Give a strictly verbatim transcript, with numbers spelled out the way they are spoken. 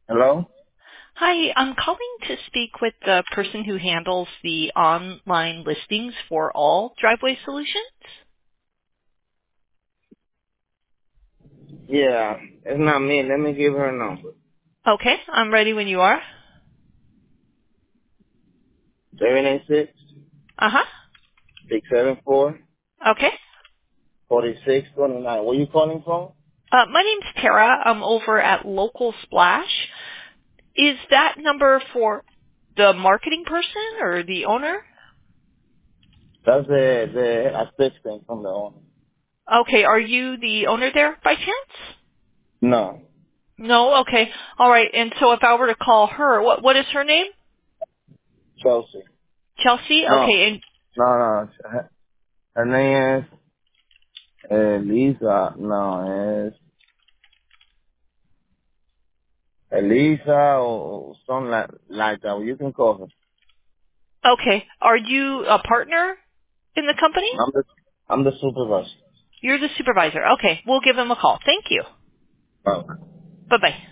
Hello? Hi, I'm calling to speak with the person who handles the online listings for all driveway solutions. Yeah, it's not me. Let me give her a number. Okay, I'm ready when you are. seven eight six, Uh-huh. six seven four, Okay. four six two nine. Where you calling from? Uh, my name's Tara. I'm over at Local Splash. Is that number for the marketing person or the owner? That's the, the assistant from the owner. Okay, are you the owner there by chance? No, No? Okay. All right, and so if I were to call her, what what is her name? Chelsea. Chelsea? No, Okay, and no, no. Her, her name is uh, Lisa. No, it's Elisa or, or something like, like that. You can call her. okay, are you a partner in the company? I'm the, I'm the supervisor. You're the supervisor. Okay, we'll give him a call. Thank you. Oh. Bye-bye.